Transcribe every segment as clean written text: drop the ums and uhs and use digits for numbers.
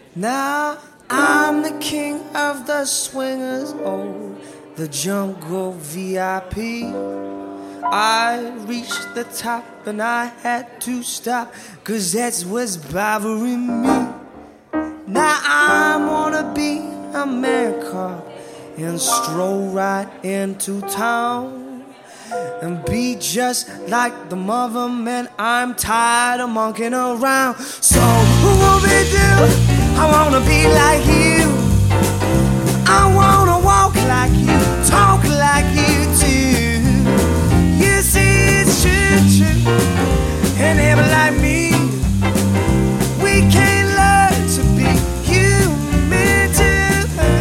Now I'm the king of the swingers, oh, the jungle VIP. I reached the top and I had to stop, 'cause that's what's bothering me. Now I wanna be a man cub and stroll right into town and be just like the mother man. I'm tired of monkeying around. So what we do? I wanna be like you. I wanna walk like you, talk like you too. You see it's true, true. And never like me, we can't learn to be human too.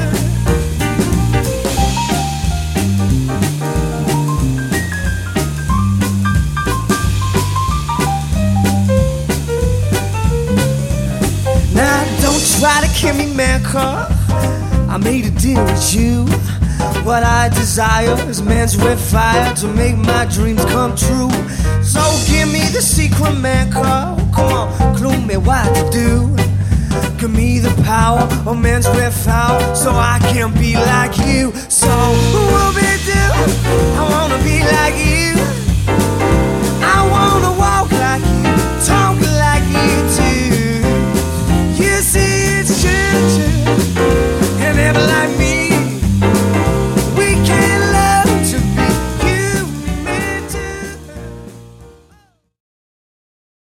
Now don't try to kill me, man, 'cause I made a deal with you. What I desire is man's red fire to make my dreams come true. So give me the secret, man, come on, clue me what to do. Give me the power of man's red fire so I can be like you. So